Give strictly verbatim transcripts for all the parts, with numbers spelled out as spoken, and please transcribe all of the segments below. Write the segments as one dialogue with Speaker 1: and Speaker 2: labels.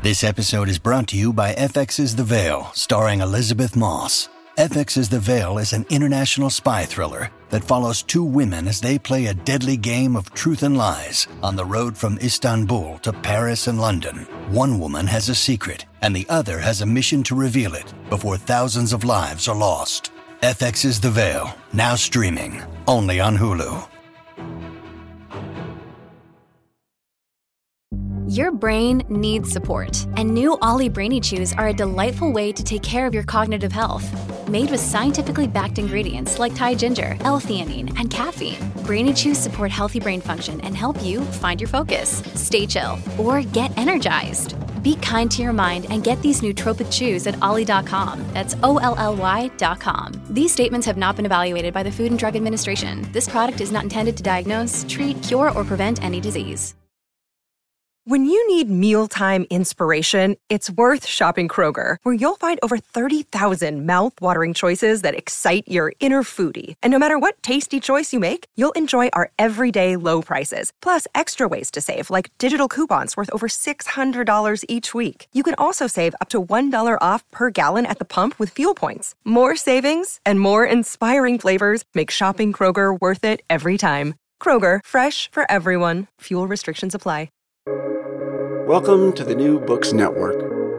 Speaker 1: This episode is brought to you by F X's The Veil, starring Elizabeth Moss. F X's The Veil is an international spy thriller that follows two women as they play a deadly game of truth and lies on the road from Istanbul to Paris and London. One woman has a secret, and the other has a mission to reveal it before thousands of lives are lost. F X's The Veil, now streaming, only on Hulu.
Speaker 2: Your brain needs support, and new Ollie Brainy Chews are a delightful way to take care of your cognitive health. Made with scientifically backed ingredients like Thai ginger, L-theanine, and caffeine, Brainy Chews support healthy brain function and help you find your focus, stay chill, or get energized. Be kind to your mind and get these nootropic chews at ollie dot com. That's O L L Y dot com. These statements have not been evaluated by the Food and Drug Administration. This product is not intended to diagnose, treat, cure, or prevent any disease.
Speaker 3: When you need mealtime inspiration, it's worth shopping Kroger, where you'll find over thirty thousand mouth-watering choices that excite your inner foodie. And no matter what tasty choice you make, you'll enjoy our everyday low prices, plus extra ways to save, like digital coupons worth over six hundred dollars each week. You can also save up to one dollar off per gallon at the pump with fuel points. More savings and more inspiring flavors make shopping Kroger worth it every time. Kroger, fresh for everyone. Fuel restrictions apply.
Speaker 4: Welcome to the New Books Network.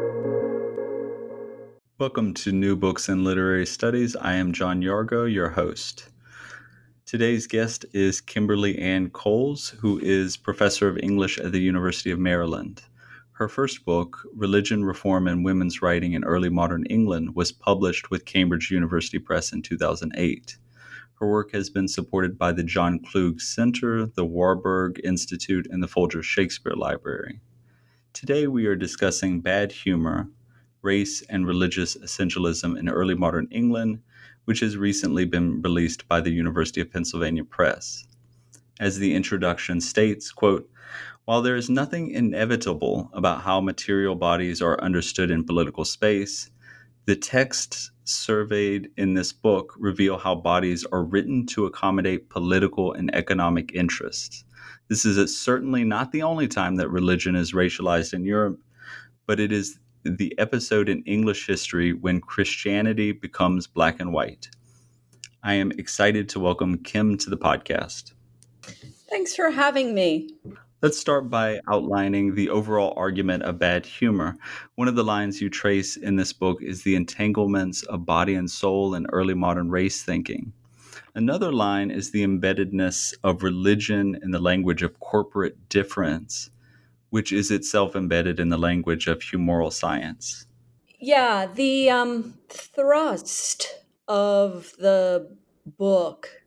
Speaker 5: Welcome to New Books and Literary Studies. I am John Yargo, your host. Today's guest is Kimberly Ann Coles, who is professor of English at the University of Maryland. Her first book, Religion, Reform, and Women's Writing in Early Modern England, was published with Cambridge University Press in two thousand eight. Her work has been supported by the John Klug Center, the Warburg Institute, and the Folger Shakespeare Library. Today we are discussing Bad Humor, Race and Religious Essentialism in Early Modern England, which has recently been released by the University of Pennsylvania Press. As the introduction states, quote, "While there is nothing inevitable about how material bodies are understood in political space, the texts surveyed in this book reveal how bodies are written to accommodate political and economic interests. This is certainly not the only time that religion is racialized in Europe, but it is the episode in English history when Christianity becomes black and white." I am excited to welcome Kim to the podcast.
Speaker 6: Thanks for having me.
Speaker 5: Let's start by outlining the overall argument of bad humor. One of the lines you trace in this book is the entanglements of body and soul in early modern race thinking. Another line is the embeddedness of religion in the language of corporate difference, which is itself embedded in the language of humoral science.
Speaker 6: Yeah, the um, thrust of the book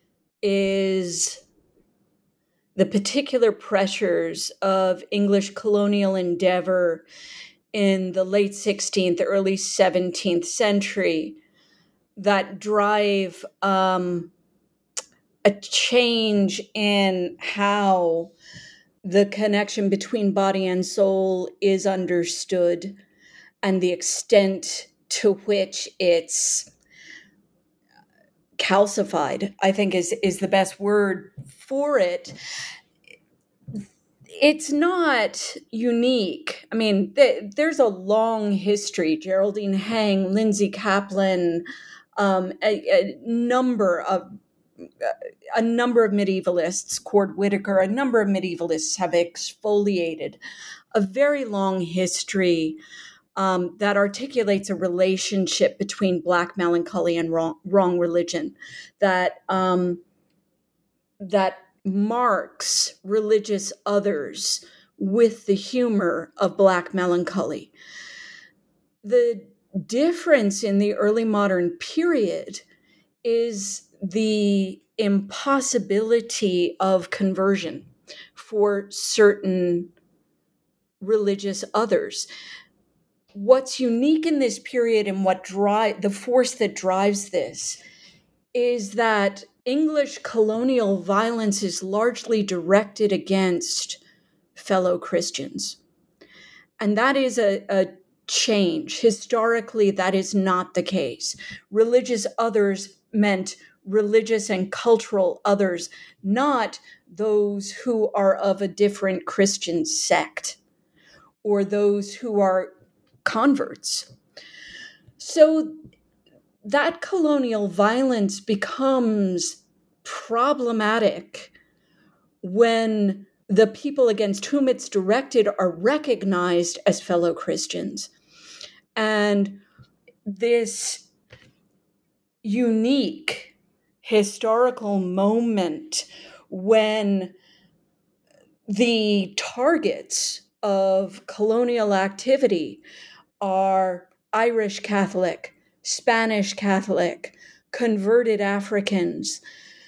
Speaker 6: is the particular pressures of English colonial endeavor in the late sixteenth, early seventeenth century that drive um, a change in how the connection between body and soul is understood and the extent to which it's calcified, I think is, is the best word for it. It's not unique. I mean, th- there's a long history. Geraldine Hang, Lindsay Kaplan, um, a, a number of a number of medievalists, Cord Whitaker, a number of medievalists have exfoliated a very long history um, that articulates a relationship between Black melancholy and wrong, wrong religion, that um, that marks religious others with the humor of Black melancholy. The difference in the early modern period is the impossibility of conversion for certain religious others. What's unique in this period and what drive the force that drives this is that English colonial violence is largely directed against fellow Christians. And that is a, a change. Historically, that is not the case. Religious others meant religious and cultural others, not those who are of a different Christian sect or those who are converts. So that colonial violence becomes problematic when the people against whom it's directed are recognized as fellow Christians. And this unique historical moment when the targets of colonial activity are Irish Catholic, Spanish Catholic, converted Africans,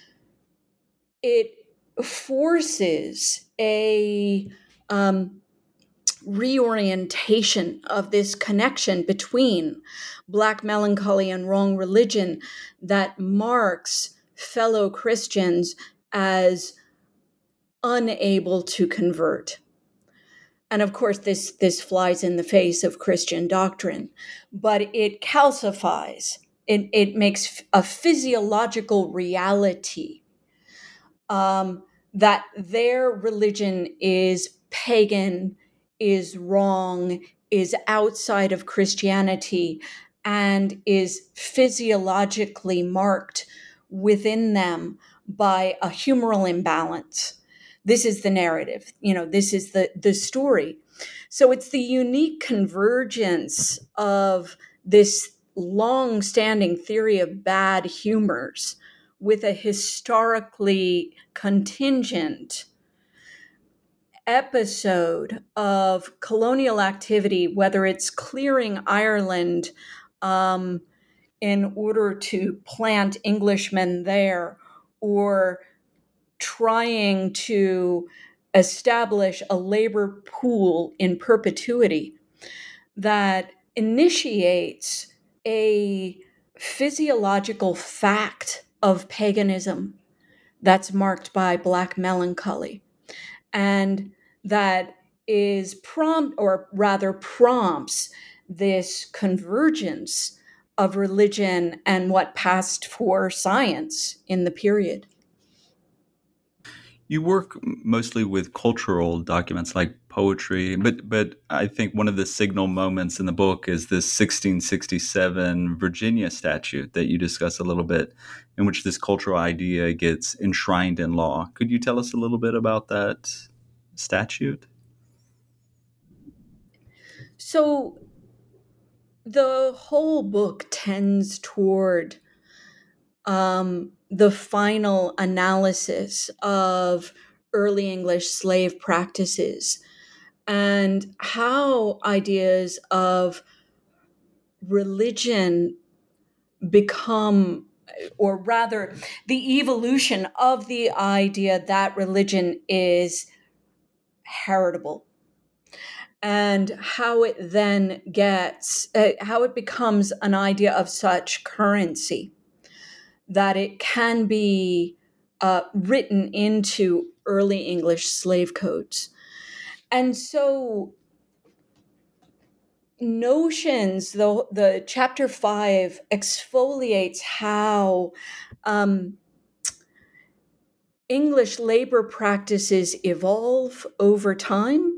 Speaker 6: it forces a um, reorientation of this connection between Black melancholy and wrong religion that marks fellow Christians as unable to convert. And of course, this, this flies in the face of Christian doctrine, but it calcifies, it, it makes a physiological reality um, that their religion is pagan, is wrong, is outside of Christianity, and is physiologically marked within them by a humoral imbalance. This is the narrative, you know, this is the, the story. So it's the unique convergence of this long-standing theory of bad humors with a historically contingent episode of colonial activity, whether it's clearing Ireland um, in order to plant Englishmen there, or trying to establish a labor pool in perpetuity that initiates a physiological fact of paganism that's marked by Black melancholy, and that is prompt, or rather prompts, this convergence of religion and what passed for science in the period.
Speaker 5: You work mostly with cultural documents like poetry, but but I think one of the signal moments in the book is this sixteen sixty-seven Virginia statute that you discuss a little bit, in which this cultural idea gets enshrined in law. Could you tell us a little bit about that statute?
Speaker 6: So the whole book tends toward um, the final analysis of early English slave practices and how ideas of religion become, or rather, the evolution of the idea that religion is heritable, and how it then gets, uh, how it becomes an idea of such currency that it can be uh, written into early English slave codes. And so notions, the, the chapter five exfoliates how um, English labor practices evolve over time.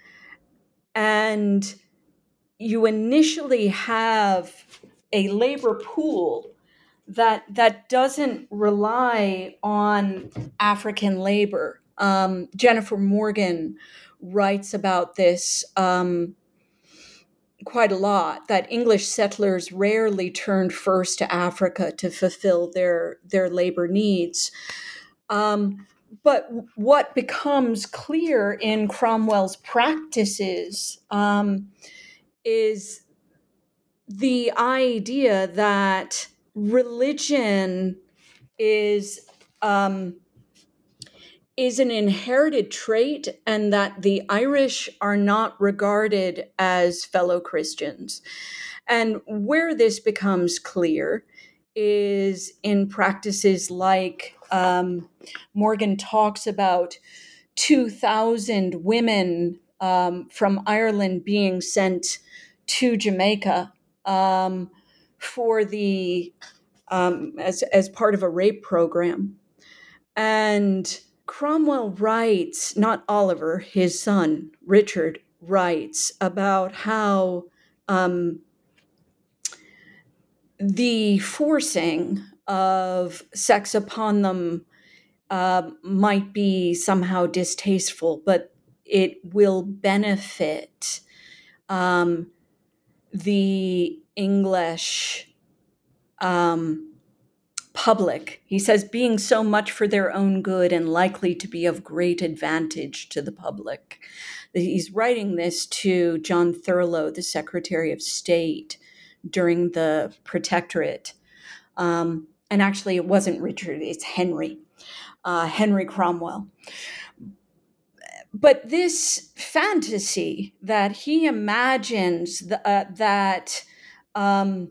Speaker 6: And you initially have a labor pool that that doesn't rely on African labor. Um, Jennifer Morgan writes about this um, quite a lot, that English settlers rarely turned first to Africa to fulfill their, their labor needs. Um, but what becomes clear in Cromwell's practices um, is the idea that religion is um, is an inherited trait, and that the Irish are not regarded as fellow Christians. And where this becomes clear is in practices like um, Morgan talks about two thousand women um, from Ireland being sent to Jamaica um, for the um, as as part of a rape program. And Cromwell writes, not Oliver, his son, Richard, writes about how um, the forcing of sex upon them uh, might be somehow distasteful, but it will benefit um, the English um, public. He says, being so much for their own good and likely to be of great advantage to the public. He's writing this to John Thurlow, the Secretary of State, during the Protectorate. Um, and actually, it wasn't Richard, it's Henry, uh, Henry Cromwell. But this fantasy that he imagines th- uh, that um,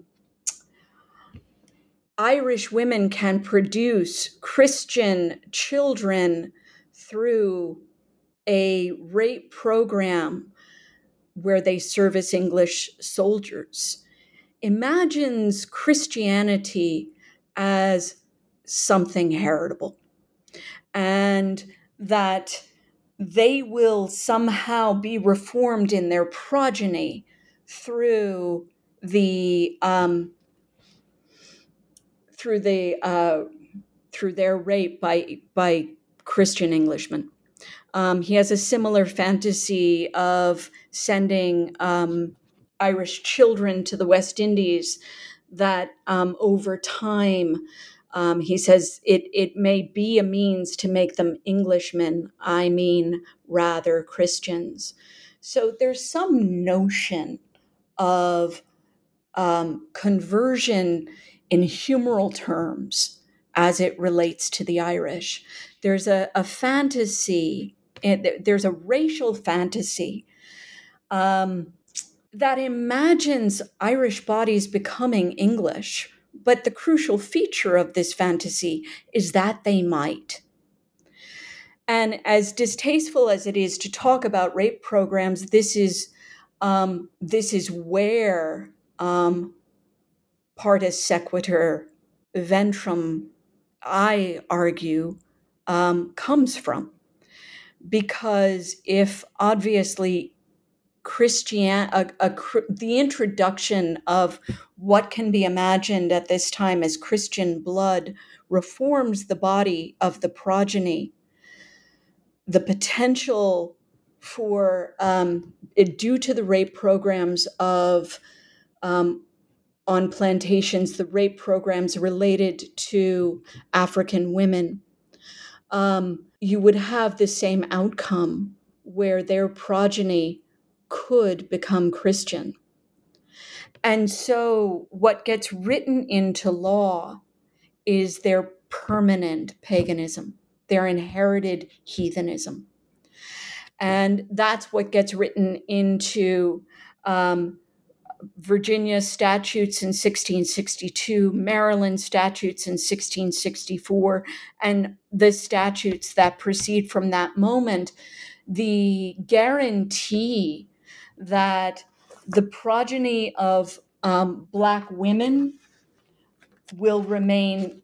Speaker 6: Irish women can produce Christian children through a rape program where they service English soldiers, imagines Christianity as something heritable, and that they will somehow be reformed in their progeny through the um, through the uh, through their rape by by Christian Englishmen. Um, he has a similar fantasy of sending um, Irish children to the West Indies that um, over time, um, he says, it, it may be a means to make them Englishmen, I mean, rather Christians. So there's some notion of um, conversion in humoral terms as it relates to the Irish. There's a, a fantasy, there's a racial fantasy um, that imagines Irish bodies becoming English. But the crucial feature of this fantasy is that they might. And as distasteful as it is to talk about rape programs, this is um, this is where um, partus sequitur ventrum, I argue, um, comes from. Because if obviously Christian, a, a, the introduction of what can be imagined at this time as Christian blood reforms the body of the progeny, the potential for, um, it, due to the rape programs of, um, on plantations, the rape programs related to African women, um, you would have the same outcome where their progeny could become Christian. And so what gets written into law is their permanent paganism, their inherited heathenism. And that's what gets written into um, Virginia statutes in sixteen sixty-two, Maryland statutes in sixteen sixty-four, and the statutes that proceed from that moment. The guarantee that the progeny of um, Black women will remain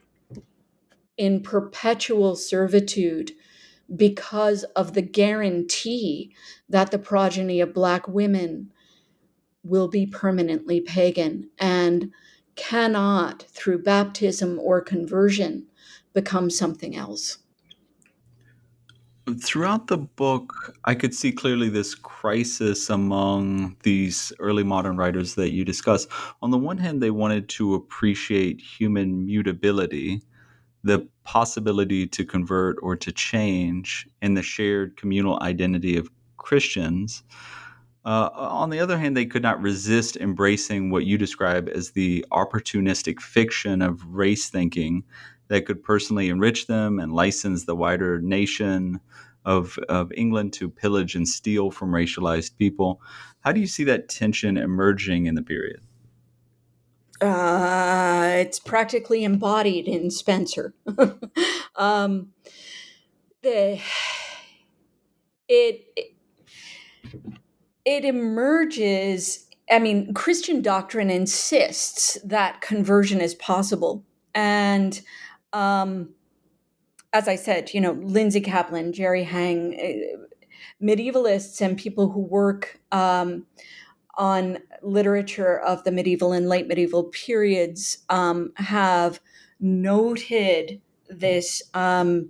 Speaker 6: in perpetual servitude because of the guarantee that the progeny of Black women will be permanently pagan and cannot, through baptism or conversion, become something else.
Speaker 5: Throughout the book, I could see clearly this crisis among these early modern writers that you discuss. On the one hand, they wanted to appreciate human mutability, the possibility to convert or to change, and the shared communal identity of Christians. Uh, on the other hand, they could not resist embracing what you describe as the opportunistic fiction of race thinking that could personally enrich them and license the wider nation of, of England to pillage and steal from racialized people. How do you see that tension emerging in the period?
Speaker 6: Uh, it's practically embodied in Spencer. um, the, it, it it emerges. I mean, Christian doctrine insists that conversion is possible, and um, as I said, you know, Lindsay Kaplan, Jerry Hang, medievalists and people who work um, on literature of the medieval and late medieval periods um, have noted this um,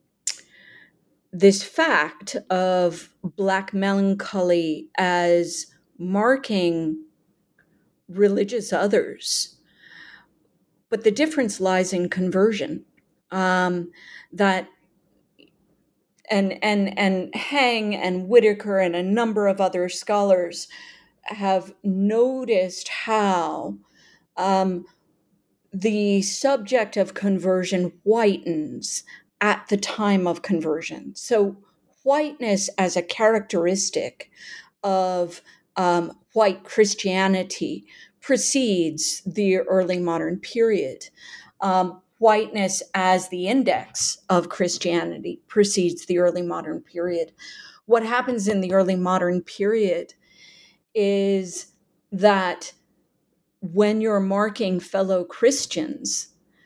Speaker 6: this fact of Black melancholy as marking religious others. But the difference lies in conversion. Um, that and and and Hang and Whitaker and a number of other scholars have noticed how um, the subject of conversion whitens at the time of conversion. So whiteness as a characteristic of um, white Christianity precedes the early modern period. Um, whiteness as the index of Christianity precedes the early modern period. What happens in the early modern period is that when you're marking fellow Christians,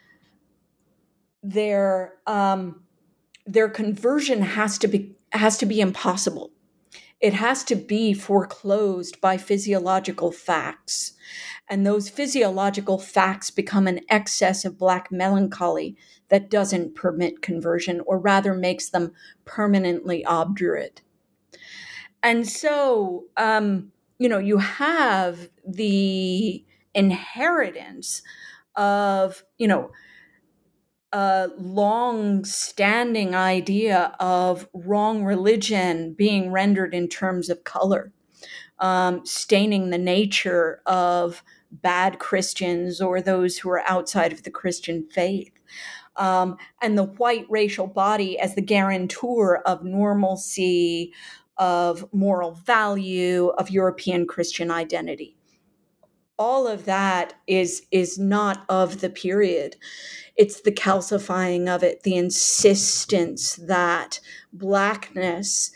Speaker 6: their um, their conversion has to be has to be impossible. It has to be foreclosed by physiological facts, and those physiological facts become an excess of Black melancholy that doesn't permit conversion, or rather makes them permanently obdurate. And so, um, you know, you have the inheritance of, you know, a long-standing idea of wrong religion being rendered in terms of color, um, staining the nature of bad Christians or those who are outside of the Christian faith, um, and the white racial body as the guarantor of normalcy, of moral value, of European Christian identity. All of that is, is not of the period. It's the calcifying of it, the insistence that Blackness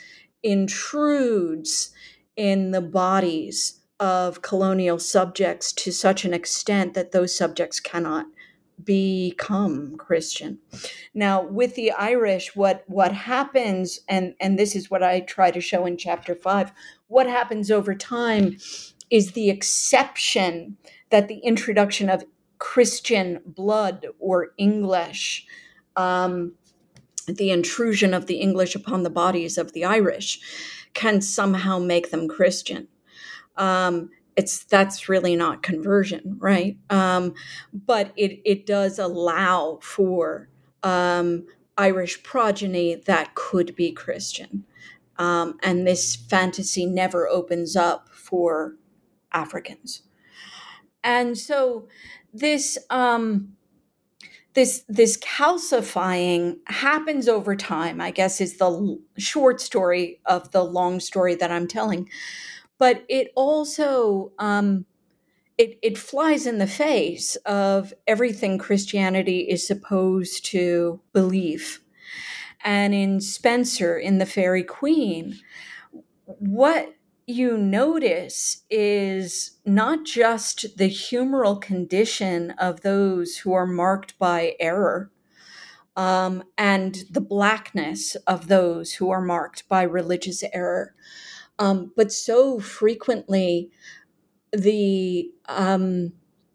Speaker 6: intrudes in the bodies of colonial subjects to such an extent that those subjects cannot become Christian. Now, with the Irish, what, what happens, and, and this is what I try to show in chapter five, what happens over time is the exception that the introduction of Christian blood or English, um, the intrusion of the English upon the bodies of the Irish, can somehow make them Christian. Um, it's that's really not conversion, right? Um, but it it does allow for um, Irish progeny that could be Christian, um, and this fantasy never opens up for Africans. And so this um, this this calcifying happens over time, I guess, is the l- short story of the long story that I'm telling. But it also um, it it flies in the face of everything Christianity is supposed to believe. And in Spenser, in The Faerie Queene, what you notice is not just the humoral condition of those who are marked by error, um, and the Blackness of those who are marked by religious error, um, but so frequently the um,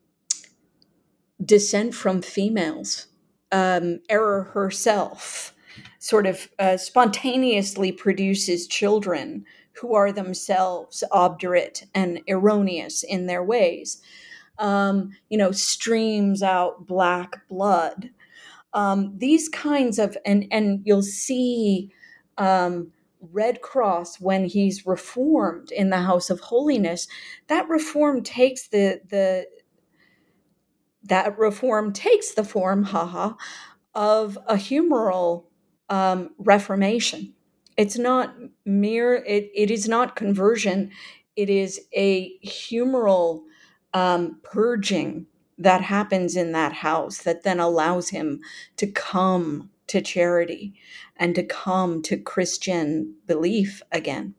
Speaker 6: descent from females, um, error herself, sort of uh, spontaneously produces children who are themselves obdurate and erroneous in their ways, um, you know, streams out Black blood. Um, these kinds of, and, and you'll see um, Red Cross when he's reformed in the House of Holiness, that reform takes the, the, that reform takes the form, haha, of a humoral um, reformation. It's not mere, it, it is not conversion. It is a humoral um, purging that happens in that house that then allows him to come to charity and to come to Christian belief again.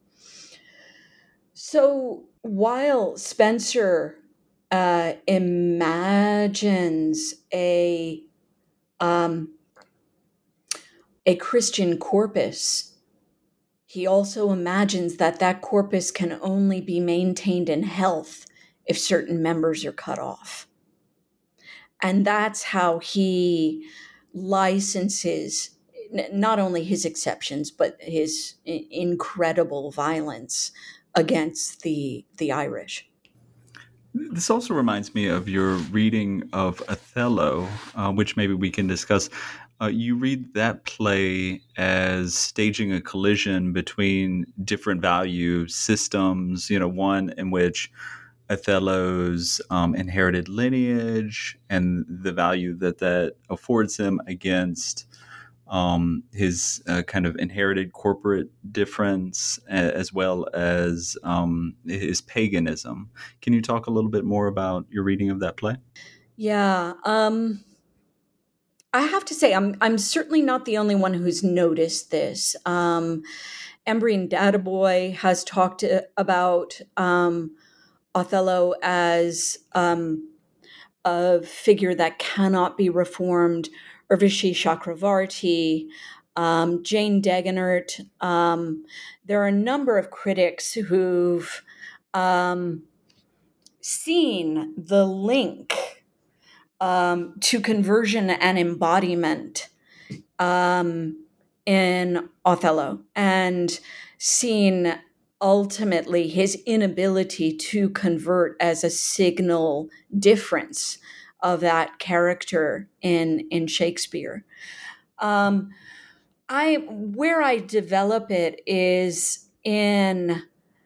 Speaker 6: So while Spenser uh, imagines a um, a Christian corpus, he also imagines that that corpus can only be maintained in health if certain members are cut off. And that's how he licenses not only his exceptions, but his incredible violence against the, the Irish.
Speaker 5: This also reminds me of your reading of Othello, uh, which maybe we can discuss. Uh, you read that play as staging a collision between different value systems, you know, one in which Othello's um, inherited lineage and the value that that affords him against um, his uh, kind of inherited corporate difference, as well as um, his paganism. Can you talk a little bit more about your reading of that play?
Speaker 6: Yeah, um, I have to say, I'm I'm certainly not the only one who's noticed this. Um, Embry and Databoy has talked about um, Othello as um, a figure that cannot be reformed. Urvashi Chakravarti, um, Jane Degenert. Um, there are a number of critics who've um, seen the link um, to conversion and embodiment um, in Othello, and seen ultimately his inability to convert as a signal difference of that character in in Shakespeare. Um, I where I develop it is in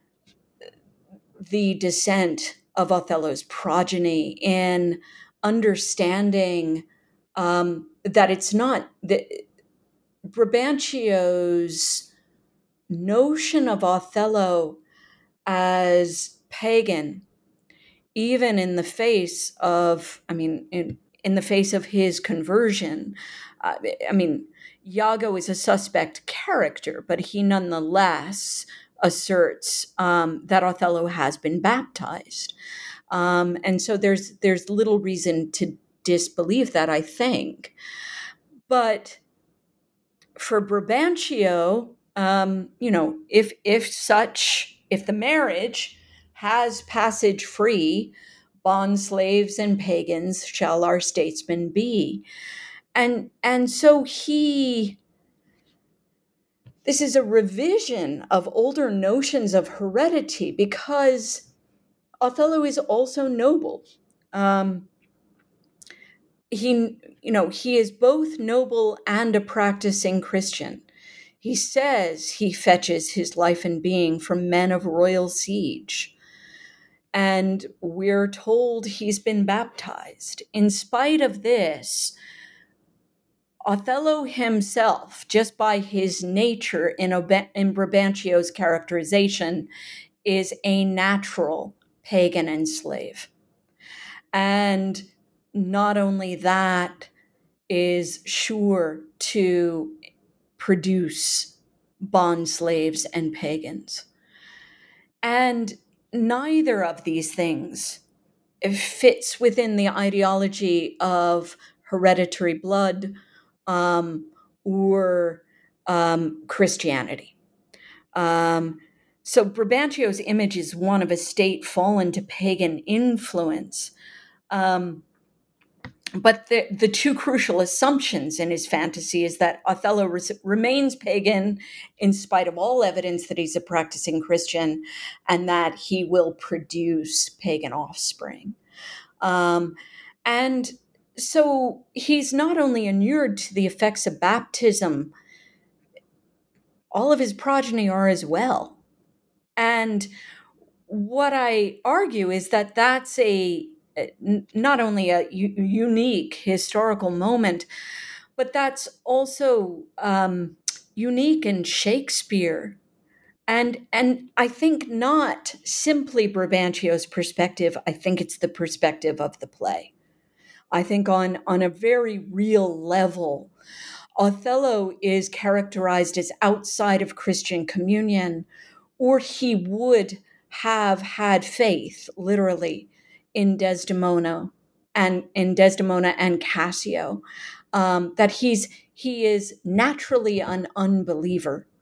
Speaker 6: the descent of Othello's progeny, in understanding um, that it's not that Brabantio's notion of Othello as pagan, even in the face of, I mean, in, in the face of his conversion. Uh, I mean, Iago is a suspect character, but he nonetheless asserts um, that Othello has been baptized. Um, and so there's there's little reason to disbelieve that, I think. But for Brabantio, um, you know, if if such, if the marriage has passage free, bond slaves and pagans shall our statesmen be. And and so he, this is a revision of older notions of heredity, because Othello is also noble. Um, he, you know, he is both noble and a practicing Christian. He says he fetches his life and being from men of royal siege. And we're told he's been baptized. In spite of this, Othello himself, just by his nature in, Ob- in Brabantio's characterization, is a natural pagan and slave. And not only that, is sure to produce bond slaves and pagans. And neither of these things fits within the ideology of hereditary blood um, or um, Christianity. Um, so Brabantio's image is one of a state fallen to pagan influence. Um, but the, the two crucial assumptions in his fantasy is that Othello res- remains pagan in spite of all evidence that he's a practicing Christian, and that he will produce pagan offspring. Um, and so he's not only inured to the effects of baptism, all of his progeny are as well. And what I argue is that that's a not only a u- unique historical moment, but that's also um, unique in Shakespeare. And, and I think not simply Brabantio's perspective, I think it's the perspective of the play. I think on, on a very real level, Othello is characterized as outside of Christian communion, or he would have had faith, literally, in Desdemona and in Desdemona and Cassio, um, that he's he is naturally an unbeliever.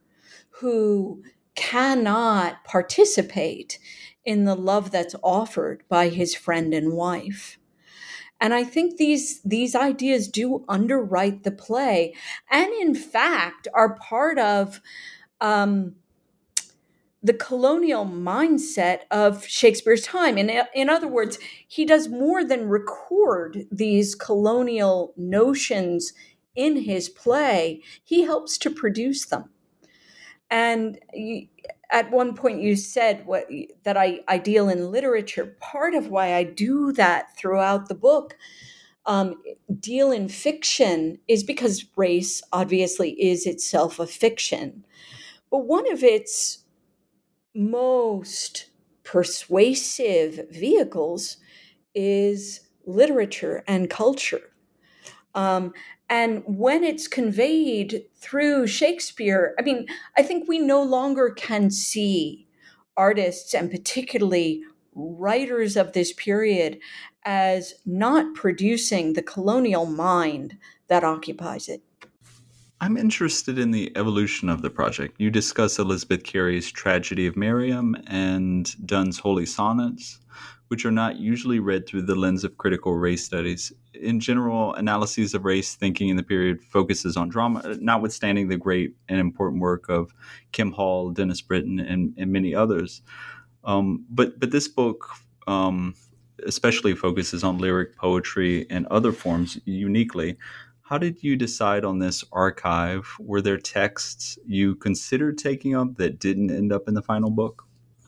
Speaker 6: who cannot participate in the love that's offered by his friend and wife. And I think these these ideas do underwrite the play, and in fact are part of um, the colonial mindset of Shakespeare's time. In, in other words, he does more than record these colonial notions in his play. He helps to produce them. And you, at one point you said what that I, I deal in literature. Part of why I do that throughout the book, um, deal in fiction, is because race obviously is itself a fiction. But one of its most persuasive vehicles is literature and culture. Um, and when it's conveyed through Shakespeare, I mean, I think we no longer can see artists, and particularly writers of this period, as not producing the colonial mind that occupies it.
Speaker 5: I'm interested in the evolution of the project. You discuss Elizabeth Cary's Tragedy of Miriam and Donne's Holy Sonnets, which are not usually read through the lens of critical race studies. In general, analyses of race thinking in the period focuses on drama, notwithstanding the great and important work of Kim Hall, Dennis Britton, and, and many others. Um, but but this book um, especially focuses on lyric poetry and other forms uniquely. How did you decide on this archive? Were there texts you considered taking up that didn't end up in the final book?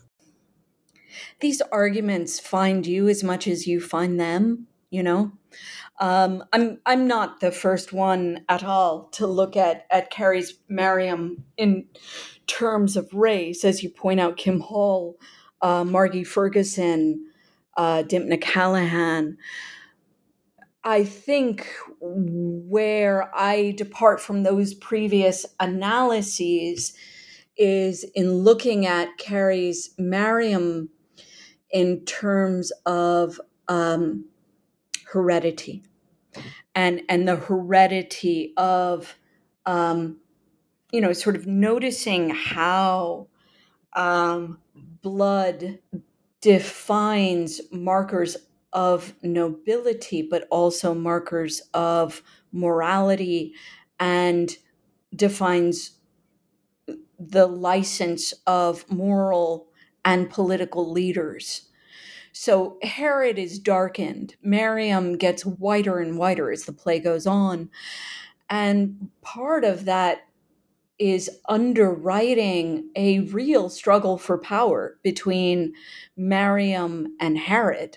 Speaker 6: These arguments find you as much as you find them, you know? Um, I'm I'm not the first one at all to look at, at Cary's Miriam in terms of race. As you point out, Kim Hall, uh, Margie Ferguson, uh, Dimpna Callahan. I think where I depart from those previous analyses is in looking at Cary's Miriam in terms of um, heredity and and the heredity of, um, you know, sort of noticing how um, blood defines markers of nobility, but also markers of morality, and defines the license of moral and political leaders. So Herod is darkened. Miriam gets whiter and whiter as the play goes on. And part of that is underwriting a real struggle for power between Miriam and Herod,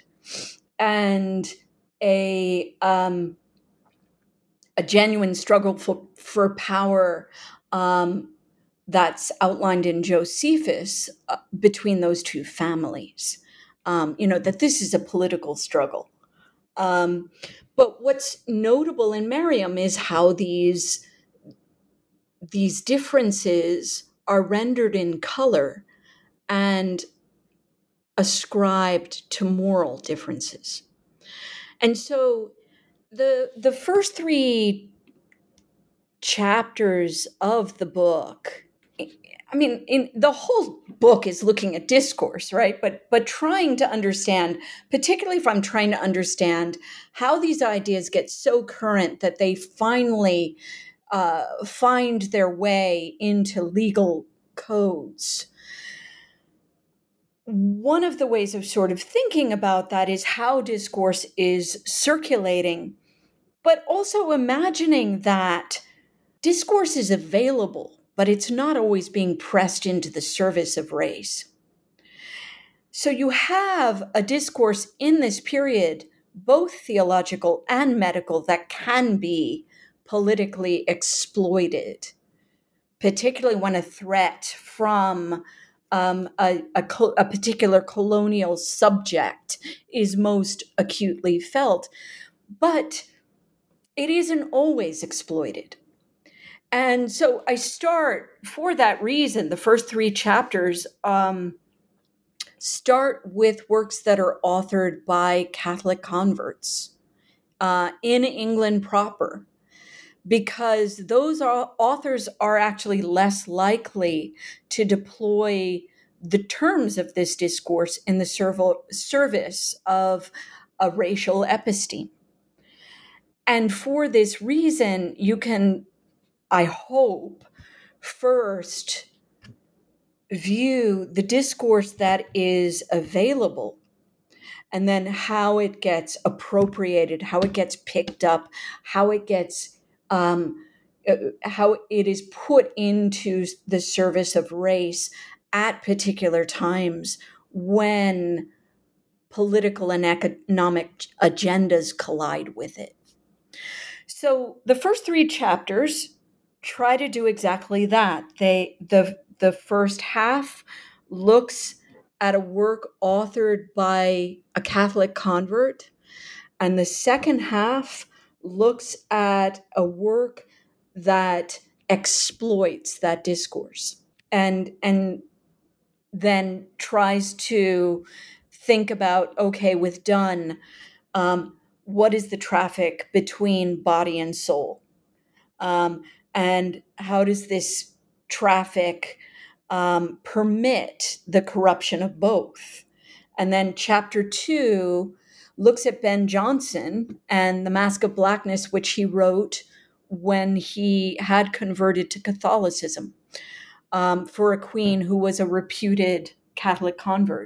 Speaker 6: and a um, a genuine struggle for, for power um, that's outlined in Josephus uh, between those two families. Um, you know, that this is a political struggle. Um, but what's notable in Miriam is how these, these differences are rendered in color and ascribed to moral differences. And so the the first three chapters of the book, I mean, in the whole book is looking at discourse, right? But but trying to understand, particularly if I'm trying to understand how these ideas get so current that they finally uh, find their way into legal codes. One of the ways of sort of thinking about that is how discourse is circulating, but also imagining that discourse is available, but it's not always being pressed into the service of race. So you have a discourse in this period, both theological and medical, that can be politically exploited, particularly when a threat from um, a, a, a particular colonial subject is most acutely felt. But it isn't always exploited. And so I start, for that reason, the first three chapters um, start with works that are authored by Catholic converts uh, in England proper. because those are, authors are actually less likely to deploy the terms of this discourse in the servo- service of a racial episteme. And for this reason, you can, I hope, first view the discourse that is available, and then how it gets appropriated, how it gets picked up, how it gets, um, uh, how it is put into the service of race at particular times when political and economic agendas collide with it. So the first three chapters try to do exactly that. They the the first half looks at a work authored by a Catholic convert, and the second half looks at a work that exploits that discourse and and then tries to think about, okay, with Donne, um, what is the traffic between body and soul? Um, and how does this traffic um, permit the corruption of both? And then chapter two looks at Ben Jonson and the Mask of Blackness, which he wrote when he had converted to Catholicism, um, for a queen who was a reputed Catholic convert.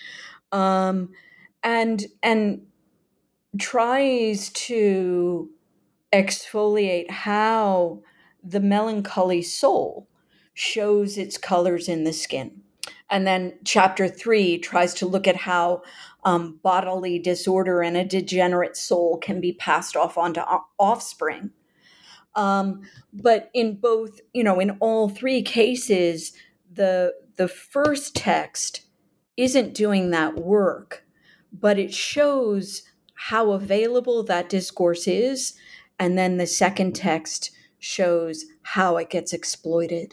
Speaker 6: Um, and and tries to exfoliate how the melancholy soul shows its colors in the skin. And then chapter three tries to look at how um, bodily disorder and a degenerate soul can be passed off onto offspring. Um, but in both, you know, in all three cases, the the first text isn't doing that work, but it shows how available that discourse is, and then the second text shows how it gets exploited.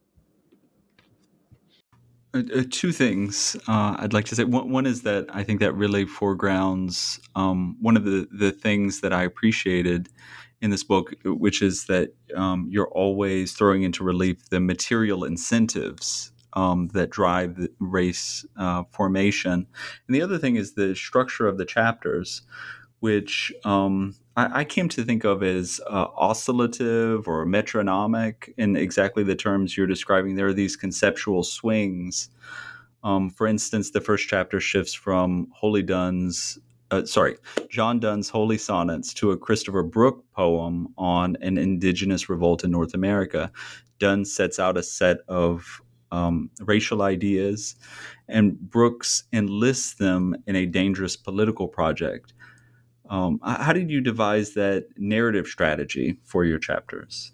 Speaker 5: Uh, uh, two things uh, I'd like to say. One, one is that I think that really foregrounds um, one of the, the things that I appreciated in this book, which is that um, you're always throwing into relief the material incentives um, that drive the race uh, formation. And the other thing is the structure of the chapters, which um, I, I came to think of as uh, oscillative or metronomic in exactly the terms you're describing. There are these conceptual swings. Um, for instance, the first chapter shifts from Holy Donne's, uh, sorry, John Donne's Holy Sonnets to a Christopher Brooke poem on an indigenous revolt in North America. Donne sets out a set of um, racial ideas, and Brooks enlists them in a dangerous political project. Um, how did you devise that narrative strategy for your chapters?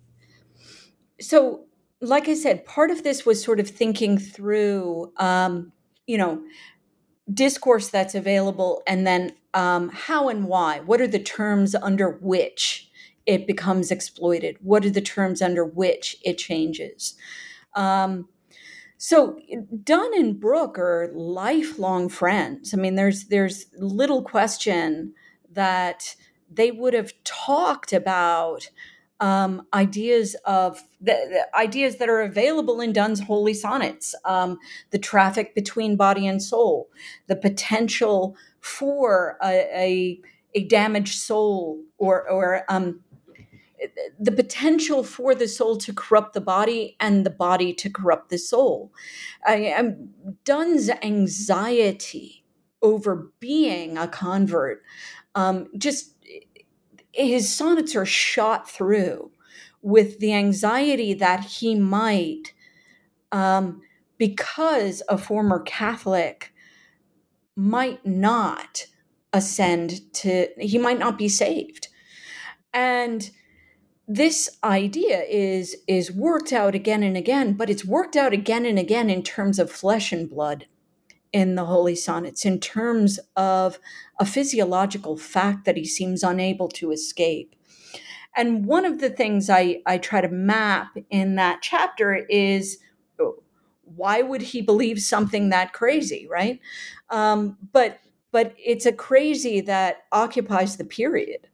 Speaker 6: So, like I said, part of this was sort of thinking through, um, you know, discourse that's available, and then um, how and why. What are the terms under which it becomes exploited? What are the terms under which it changes? Um, so Donne and Brooke are lifelong friends. I mean, there's there's little question that they would have talked about um, ideas of the, the ideas that are available in Donne's Holy Sonnets, um, the traffic between body and soul, the potential for a, a, a damaged soul, or or um, the potential for the soul to corrupt the body and the body to corrupt the soul. I, I'm, Donne's anxiety over being a convert, um, just his sonnets are shot through with the anxiety that he might, um, because a former Catholic, might not ascend to, he might not be saved. And this idea is is worked out again and again, but it's worked out again and again in terms of flesh and blood in the Holy Sonnets, in terms of a physiological fact that he seems unable to escape. And one of the things I, I try to map in that chapter is, why would he believe something that crazy, right? Um, but but it's a crazy that occupies the period.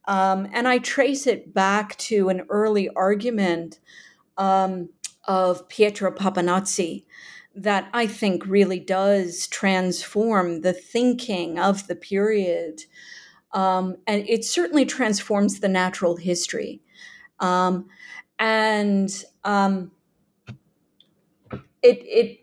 Speaker 6: Um, and I trace it back to an early argument um, of Pietro Papanazzi that I think really does transform the thinking of the period. Um, and it certainly transforms the natural history. Um, and um, it, it,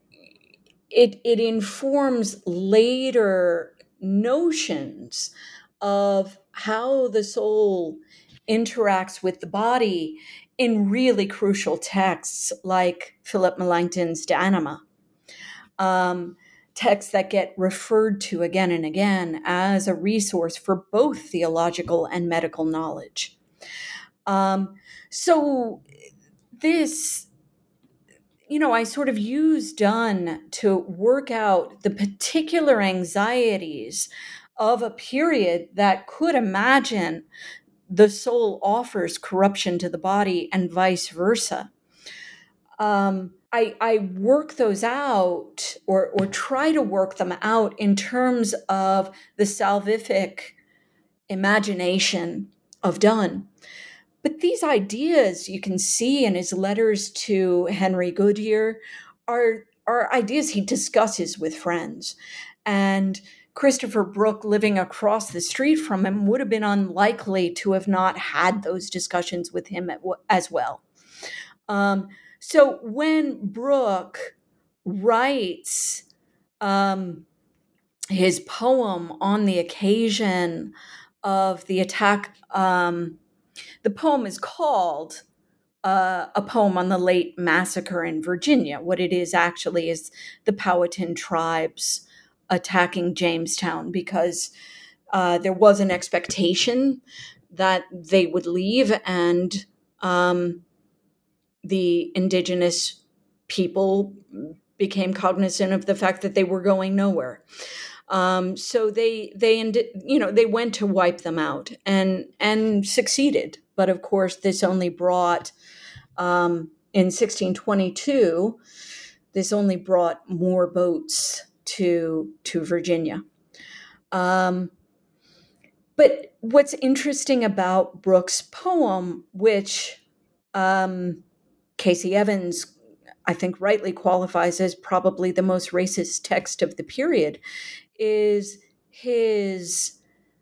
Speaker 6: it, it informs later notions of how the soul interacts with the body in really crucial texts like Philip Melanchthon's De Anima, um, texts that get referred to again and again as a resource for both theological and medical knowledge. Um, so this, you know, I sort of use Donne to work out the particular anxieties of a period that could imagine the soul offers corruption to the body and vice versa. Um, I, I work those out or, or try to work them out in terms of the salvific imagination of Donne. But these ideas you can see in his letters to Henry Goodyear are, are ideas he discusses with friends. And Christopher Brooke, living across the street from him, would have been unlikely to have not had those discussions with him as well. Um, so when Brooke writes um, his poem on the occasion of the attack, um, the poem is called uh, A Poem on the Late Massacre in Virginia. What it is actually is the Powhatan tribes attacking Jamestown because uh, there was an expectation that they would leave, and um, the indigenous people became cognizant of the fact that they were going nowhere. Um, so they they you know they went to wipe them out and and succeeded. But of course, this only brought um, in sixteen twenty-two. This only brought more boats to to Virginia. Um, but what's interesting about Brooke's poem, which um, Casey Evans, I think, rightly qualifies as probably the most racist text of the period, is his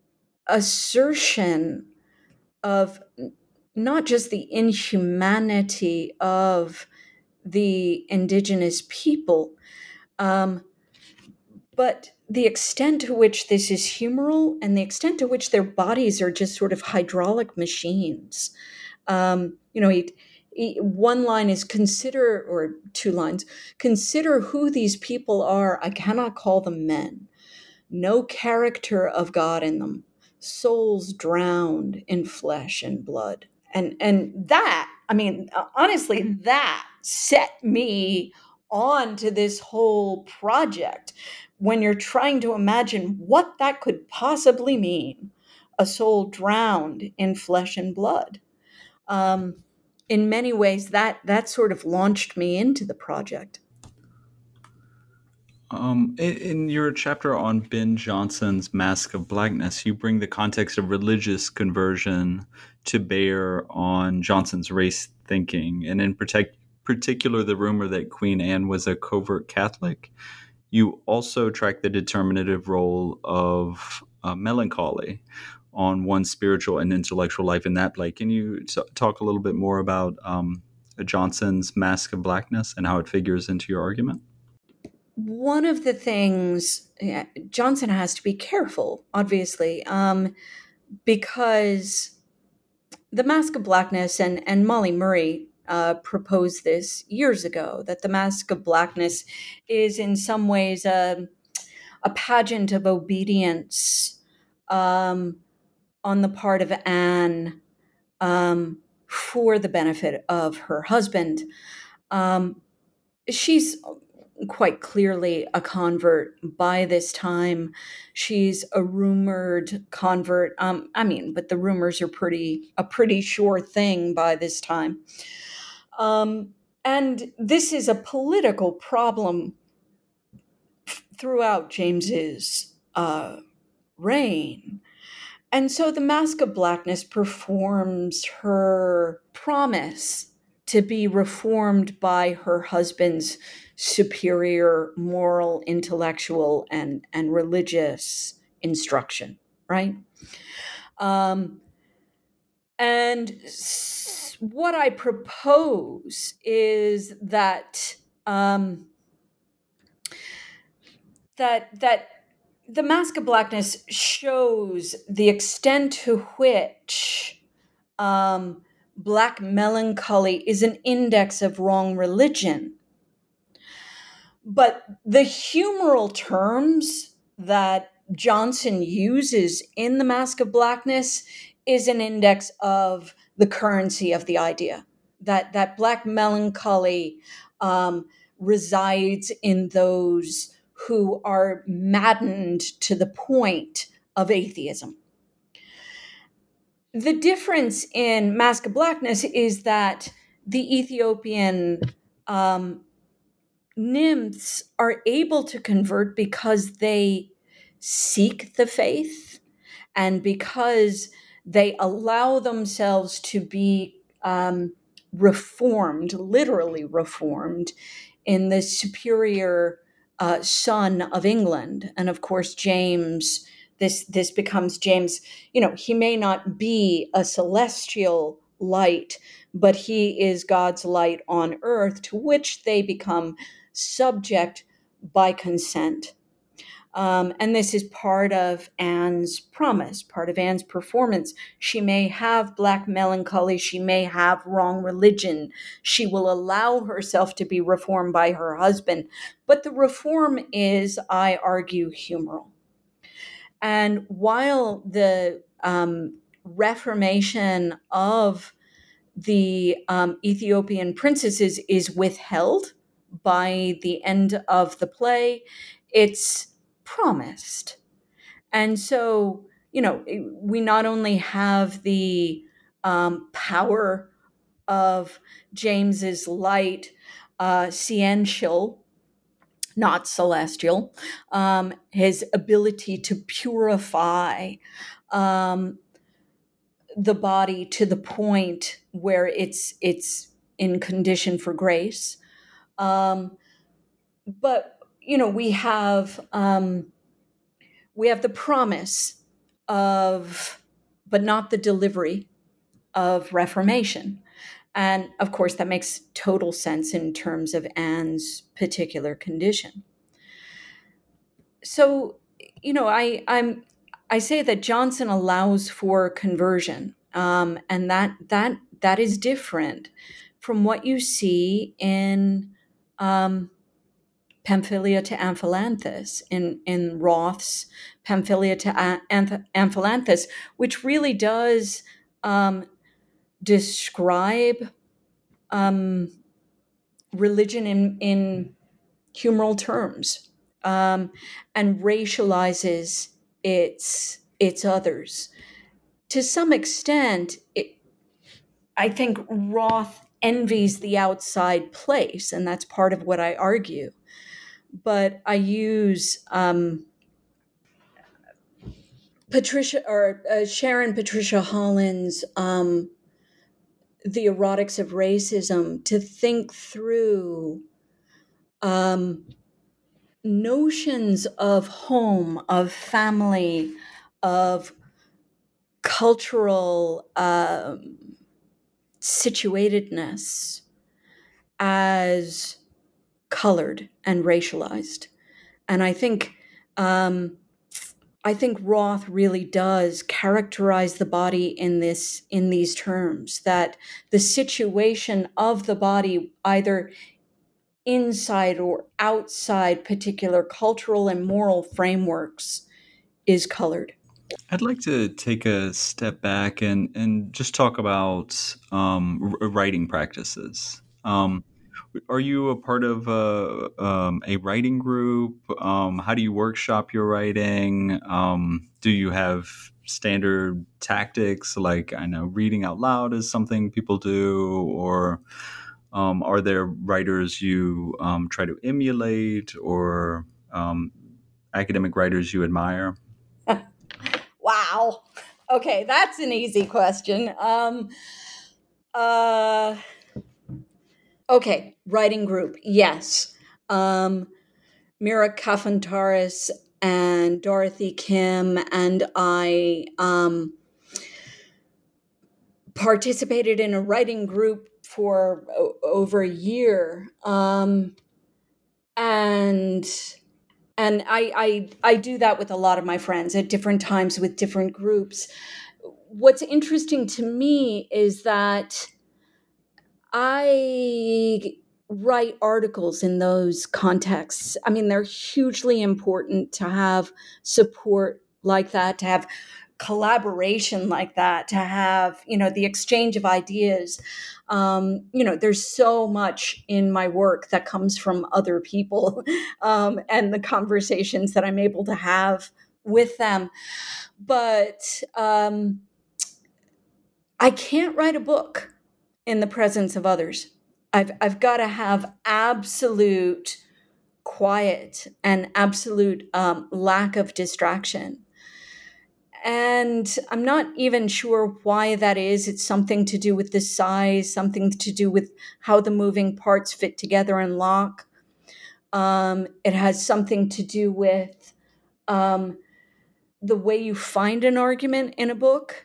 Speaker 6: assertion of not just the inhumanity of the indigenous people, um, but the extent to which this is humoral and the extent to which their bodies are just sort of hydraulic machines. Um, you know, he, he, one line is consider, or two lines, consider who these people are. I cannot call them men. No character of God in them. Souls drowned in flesh and blood. And, and that, I mean, honestly, that set me on to this whole project. When you're trying to imagine what that could possibly mean, a soul drowned in flesh and blood. Um, in many ways, that that sort of launched me into the project.
Speaker 5: Um, in, in your chapter on Ben Jonson's Masque of Blackness, you bring the context of religious conversion to bear on Jonson's race thinking, and in protect, particular the rumor that Queen Anne was a covert Catholic. You also track the determinative role of uh, melancholy on one's spiritual and intellectual life in that play. Can you t- talk a little bit more about um, Jonson's Masque of Blackness and how it figures into your argument?
Speaker 6: One of the things, yeah, Johnson has to be careful, obviously, um, because the Masque of Blackness, and, and Molly Murray Uh, proposed this years ago, that the Masque of Blackness is in some ways a, a pageant of obedience um, on the part of Anne um, for the benefit of her husband. Um, she's quite clearly a convert by this time. She's a rumored convert. Um, I mean, but the rumors are pretty a pretty sure thing by this time. Um, and this is a political problem f- throughout James's uh, reign. And so the Mask of Blackness performs her promise to be reformed by her husband's superior moral, intellectual, and, and religious instruction, right? Um, and s- what I propose is that um, that that the Mask of Blackness shows the extent to which um, Black melancholy is an index of wrong religion. But the humoral terms that Johnson uses in The Mask of Blackness is an index of the currency of the idea, that, that Black melancholy um, resides in those who are maddened to the point of atheism. The difference in Mask of Blackness is that the Ethiopian um, nymphs are able to convert because they seek the faith and because they allow themselves to be um, reformed, literally reformed, in the superior uh, son of England. And of course, James, this this becomes James, you know, he may not be a celestial light, but he is God's light on earth, to which they become subject by consent. Um, and this is part of Anne's promise, part of Anne's performance. She may have Black melancholy. She may have wrong religion. She will allow herself to be reformed by her husband. But the reform is, I argue, humoral. And while the um, reformation of the um, Ethiopian princesses is withheld by the end of the play, it's promised. And so, you know, we not only have the um, power of James's light, uh, sciential, not celestial, um, his ability to purify um, the body to the point where it's it's in condition for grace. Um, but you know, we have um, we have the promise of, but not the delivery of reformation. And of course, that makes total sense in terms of Anne's particular condition. So, you know, I I'm I say that Johnson allows for conversion, um, and that that that is different from what you see in um, Pamphylia to Amphilanthus, in, in Roth's Pamphylia to Amph- Amphilanthus, which really does um, describe um, religion in, in humoral terms, um, and racializes its its others. To some extent, it, I think Roth envies the outside place, and that's part of what I argue. But I use um, Patricia or uh, Sharon Patricia Holland's um, The Erotics of Racism to think through um, notions of home, of family, of cultural um, situatedness as colored and racialized. And I think um, I think Roth really does characterize the body in this in these terms, that the situation of the body, either inside or outside particular cultural and moral frameworks, is colored.
Speaker 5: I'd like to take a step back and, and just talk about um, r- writing practices. Um, are you a part of a, um, a writing group? Um, how do you workshop your writing? Um, do you have standard tactics, like, I know, reading out loud is something people do, or um, are there writers you um, try to emulate, or um, academic writers you admire?
Speaker 6: Wow. Okay, that's an easy question. Um, uh, okay, writing group, yes. Um, Mira Kafantaris and Dorothy Kim and I um, participated in a writing group for o- over a year. Um, and and I, I I do that with a lot of my friends at different times with different groups. What's interesting to me is that I write articles in those contexts. I mean, they're hugely important to have support like that, to have collaboration like that, to have, you know, the exchange of ideas. Um, you know, there's so much in my work that comes from other people um, and the conversations that I'm able to have with them. But um, I can't write a book in the presence of others. I've I've got to have absolute quiet and absolute um, lack of distraction. And I'm not even sure why that is. It's something to do with the size, something to do with how the moving parts fit together and lock. Um, it has something to do with um, the way you find an argument in a book.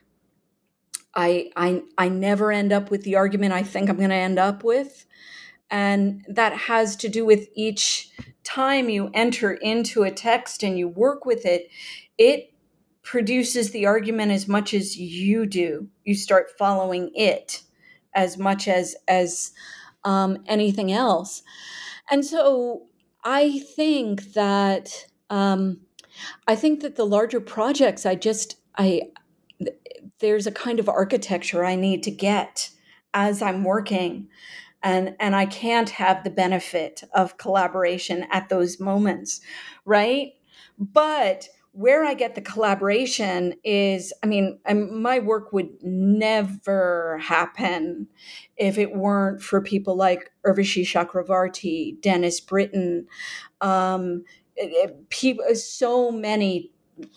Speaker 6: I, I I never end up with the argument I think I'm going to end up with. And that has to do with each time you enter into a text and you work with it, it produces the argument as much as you do. You start following it as much as as um, anything else. And so I think that um, I think that the larger projects, I just I there's a kind of architecture I need to get as I'm working. And, and I can't have the benefit of collaboration at those moments, right? But where I get the collaboration is, I mean, I'm, my work would never happen if it weren't for people like Urvashi Chakravarti, Dennis Britton, um, people, so many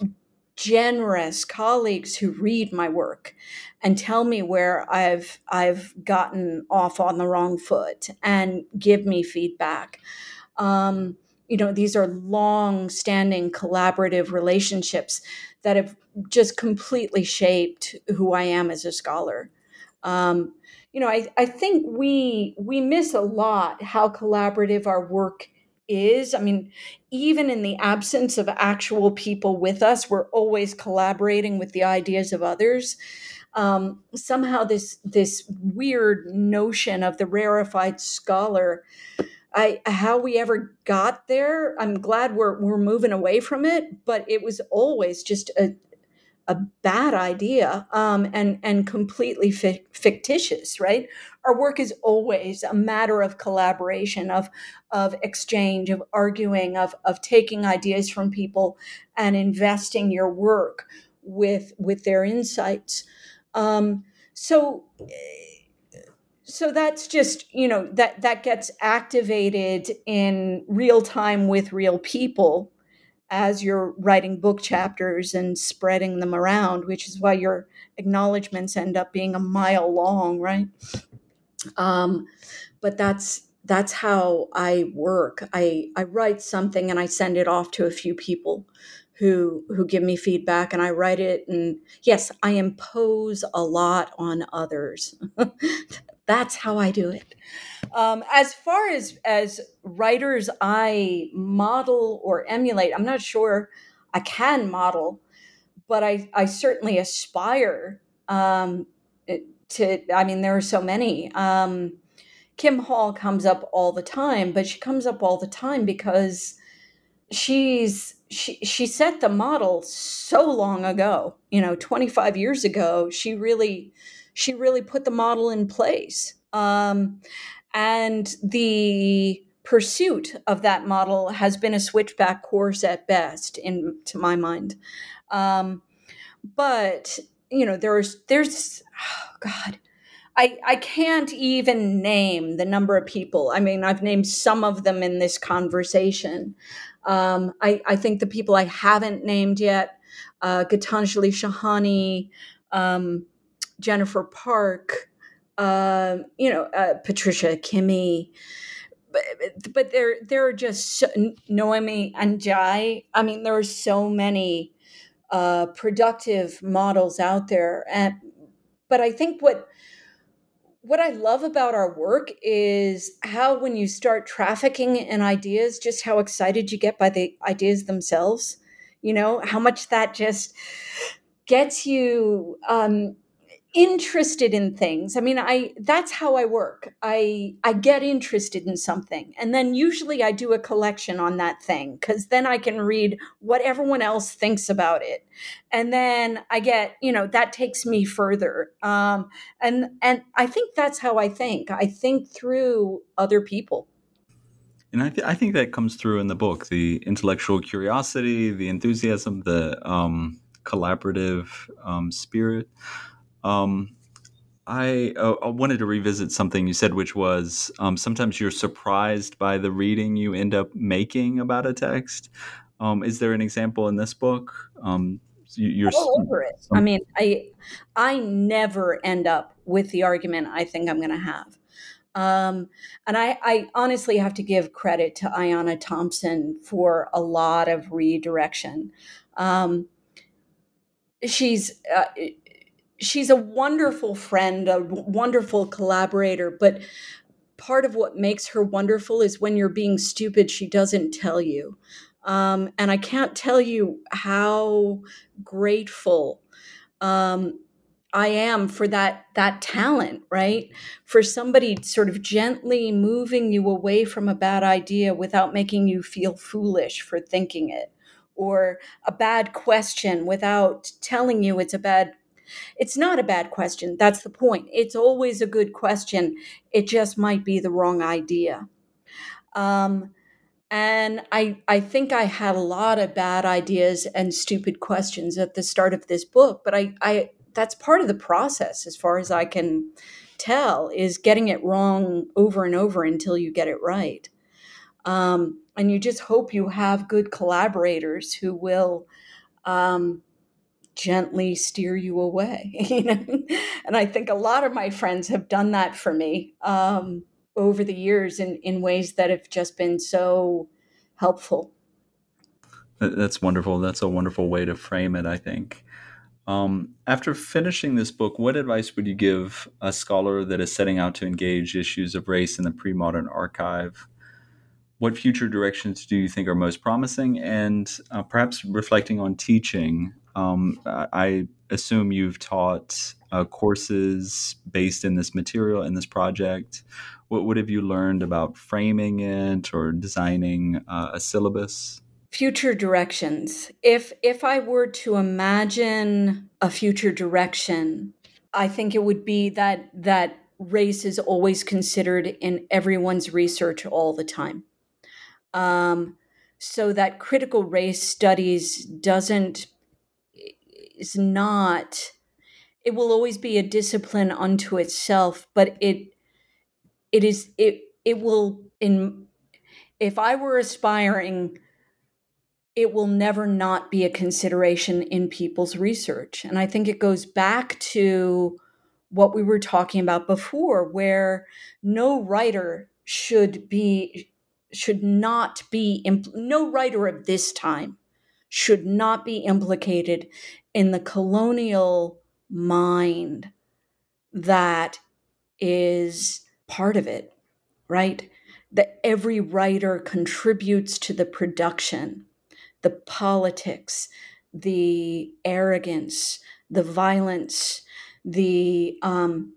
Speaker 6: generous colleagues who read my work and tell me where I've I've gotten off on the wrong foot and give me feedback. Um, you know, these are long-standing collaborative relationships that have just completely shaped who I am as a scholar. Um, you know, I, I think we we miss a lot how collaborative our work is. I mean, even in the absence of actual people with us, we're always collaborating with the ideas of others. Um, somehow this this weird notion of the rarefied scholar, I how we ever got there, I'm glad we're we're moving away from it, but it was always just a a bad idea um, and and completely fi- fictitious, right? Our work is always a matter of collaboration, of of exchange, of arguing, of of taking ideas from people and investing your work with with their insights. Um, so. So that's just, you know, that that gets activated in real time with real people as you're writing book chapters and spreading them around, which is why your acknowledgments end up being a mile long, right? Um, but that's that's how I work. I, I write something and I send it off to a few people who who give me feedback, and I write it. And yes, I impose a lot on others. That's how I do it. Um, as far as as writers I model or emulate, I'm not sure I can model, but I, I certainly aspire um, to, I mean, there are so many. Um, Kim Hall comes up all the time, but she comes up all the time because she's she she set the model so long ago, you know, twenty-five years ago. She really she really put the model in place. Um, and the pursuit of that model has been a switchback course at best, in to my mind. Um, but you know, there's there's oh God, I I can't even name the number of people. I mean, I've named some of them in this conversation. Um, I I think the people I haven't named yet uh, Gitanjali Shahani, um, Jennifer Park, uh, you know, uh, Patricia Kimmey. But, but there, there are just so, Noemi Anjai. I mean, there are so many uh, productive models out there. And but I think what what I love about our work is how when you start trafficking in ideas, just how excited you get by the ideas themselves. You know, how much that just gets you um, interested in things. I mean, I that's how I work. I I get interested in something, and then usually I do a collection on that thing, because then I can read what everyone else thinks about it, and then I get, you know, that takes me further. Um, and and I think that's how I think. I think through other people.
Speaker 5: And I, th- I think that comes through in the book, the intellectual curiosity, the enthusiasm, the um, collaborative um, spirit. Um, I, uh, I wanted to revisit something you said, which was um, sometimes you're surprised by the reading you end up making about a text. Um, is there an example in this book? Um, you, you're
Speaker 6: all over it. I mean, I I never end up with the argument I think I'm going to have. Um, and I, I honestly have to give credit to Ayanna Thompson for a lot of redirection. Um, she's uh, she's a wonderful friend, a wonderful collaborator, but part of what makes her wonderful is when you're being stupid, she doesn't tell you. Um, and I can't tell you how grateful um, I am for that that talent, right? For somebody sort of gently moving you away from a bad idea without making you feel foolish for thinking it, or a bad question without telling you it's a bad it's not a bad question. That's the point. It's always a good question. It just might be the wrong idea. Um, and I, I think I had a lot of bad ideas and stupid questions at the start of this book, but I, I that's part of the process, as far as I can tell, is getting it wrong over and over until you get it right. Um, and you just hope you have good collaborators who will um, gently steer you away. You know? And I think a lot of my friends have done that for me um, over the years in, in ways that have just been so helpful.
Speaker 5: That's wonderful. That's a wonderful way to frame it, I think. Um, after finishing this book, what advice would you give a scholar that is setting out to engage issues of race in the pre-modern archive? What future directions do you think are most promising? And uh, perhaps reflecting on teaching, um, I assume you've taught uh, courses based in this material, in this project. What, what have you learned about framing it or designing uh, a syllabus?
Speaker 6: Future directions. If if I were to imagine a future direction, I think it would be that that race is always considered in everyone's research all the time. Um, so that critical race studies doesn't is not it will always be a discipline unto itself, but it it is it it will in if I were aspiring, it will never not be a consideration in people's research. And I think it goes back to what we were talking about before, where no writer should be, should not be, no writer of this time should not be implicated in the colonial mind that is part of it, right? That every writer contributes to the production, the politics, the arrogance, the violence, the um,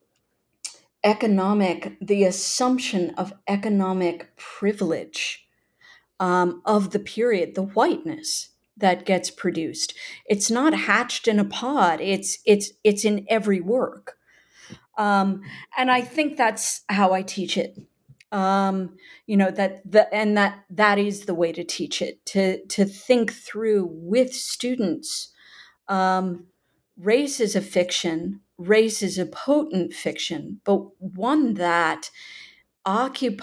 Speaker 6: economic, the assumption of economic privilege um, of the period, the whiteness that gets produced. It's not hatched in a pod. It's it's it's in every work, um, and I think that's how I teach it. Um, you know, that the and that that is the way to teach it, to to think through with students. Um, race is a fiction. Race is a potent fiction, but one that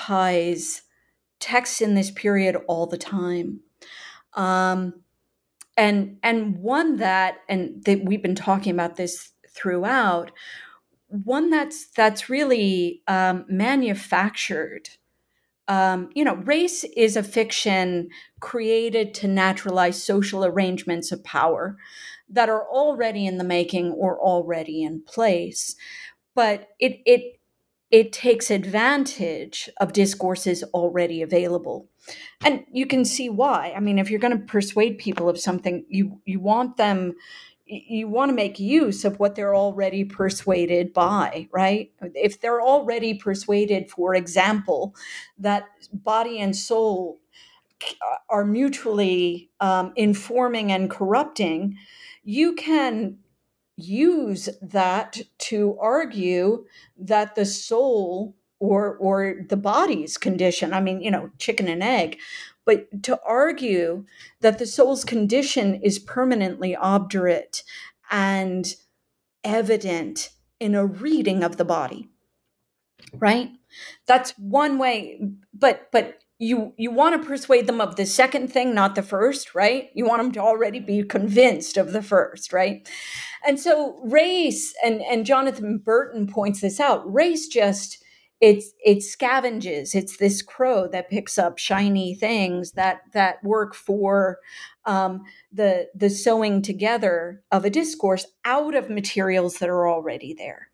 Speaker 6: occupies texts in this period all the time. Um, and and one that, and that we've been talking about this throughout, one that's that's really um, manufactured. Um, you know, race is a fiction created to naturalize social arrangements of power that are already in the making or already in place. But it it it takes advantage of discourses already available. And you can see why. I mean, if you're going to persuade people of something, you you want them you want to make use of what they're already persuaded by, right? If they're already persuaded, for example, that body and soul are mutually um, informing and corrupting, you can use that to argue that the soul or or the body's condition, I mean, you know, chicken and egg, but to argue that the soul's condition is permanently obdurate and evident in a reading of the body, right? That's one way, but but you you want to persuade them of the second thing, not the first, right? You want them to already be convinced of the first, right? And so race, and, and Jonathan Burton points this out, race just, it's it scavenges. It's this crow that picks up shiny things that that work for um, the the sewing together of a discourse out of materials that are already there.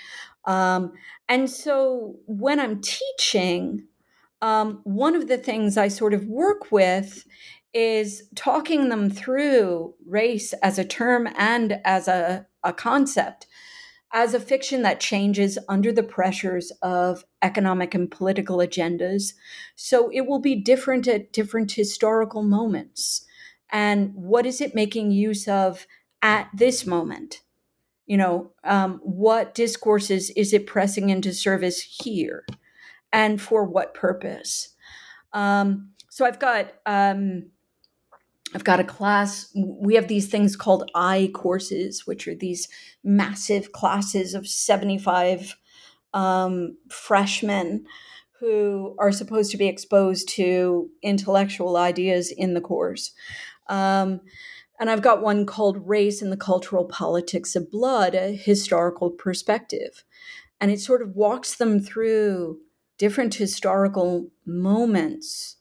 Speaker 6: Um, and so when I'm teaching, um, one of the things I sort of work with is talking them through race as a term and as a, a concept, as a fiction that changes under the pressures of economic and political agendas. So it will be different at different historical moments. And what is it making use of at this moment? You know, um, what discourses is it pressing into service here? And for what purpose? Um, so I've got... Um, I've got a class, we have these things called I courses, which are these massive classes of seventy-five um, freshmen who are supposed to be exposed to intellectual ideas in the course. Um, and I've got one called Race and the Cultural Politics of Blood, a historical perspective. And it sort of walks them through different historical moments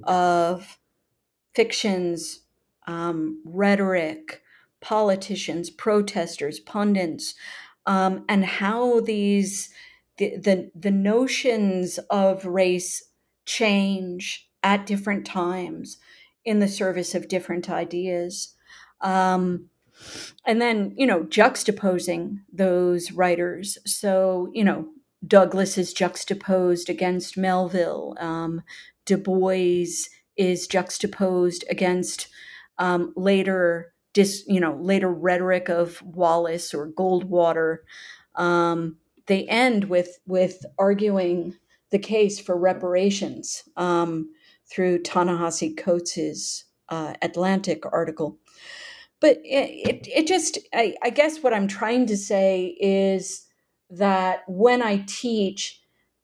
Speaker 6: of fictions, um, rhetoric, politicians, protesters, pundits, um, and how these the, the the notions of race change at different times in the service of different ideas. Um, and then, you know, juxtaposing those writers. So, you know, Douglass is juxtaposed against Melville. Um, Du Bois is juxtaposed against um, later, dis, you know, later rhetoric of Wallace or Goldwater. Um, they end with with arguing the case for reparations um, through Ta-Nehisi Coates's uh, Atlantic article. But it, it, it just, I, I guess what I'm trying to say is that when I teach,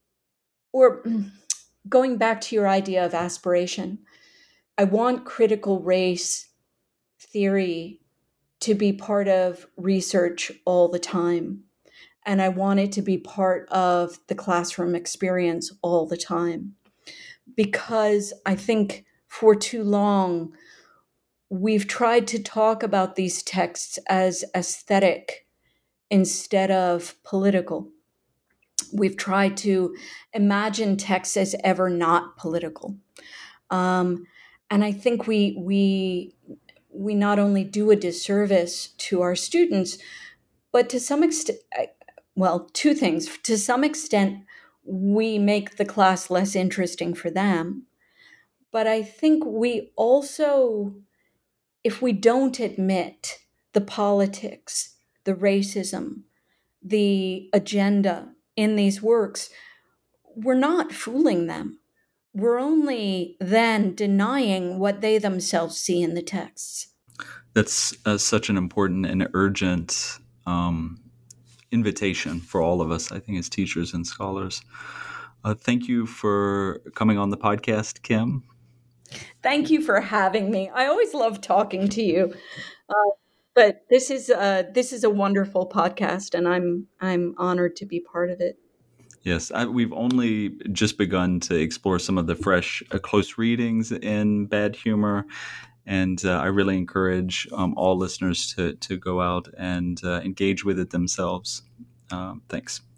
Speaker 6: or going back to your idea of aspiration, I want critical race theory to be part of research all the time. And I want it to be part of the classroom experience all the time. Because I think for too long, we've tried to talk about these texts as aesthetic instead of political. We've tried to imagine texts as ever not political. Um, and I think we we we not only do a disservice to our students, but to some extent, well, two things. To some extent, we make the class less interesting for them. But I think we also, if we don't admit the politics, the racism, the agenda in these works, we're not fooling them. We're only then denying what they themselves see in the texts.
Speaker 5: That's uh, such an important and urgent um, invitation for all of us, I think, as teachers and scholars. Uh, thank you for coming on the podcast, Kim.
Speaker 6: Thank you for having me. I always love talking to you. Uh, but this is uh, this is a wonderful podcast, and I'm I'm honored to be part of it.
Speaker 5: Yes, I, we've only just begun to explore some of the fresh, uh, close readings in bad humor, and uh, I really encourage um, all listeners to to go out and uh, engage with it themselves. Um, thanks.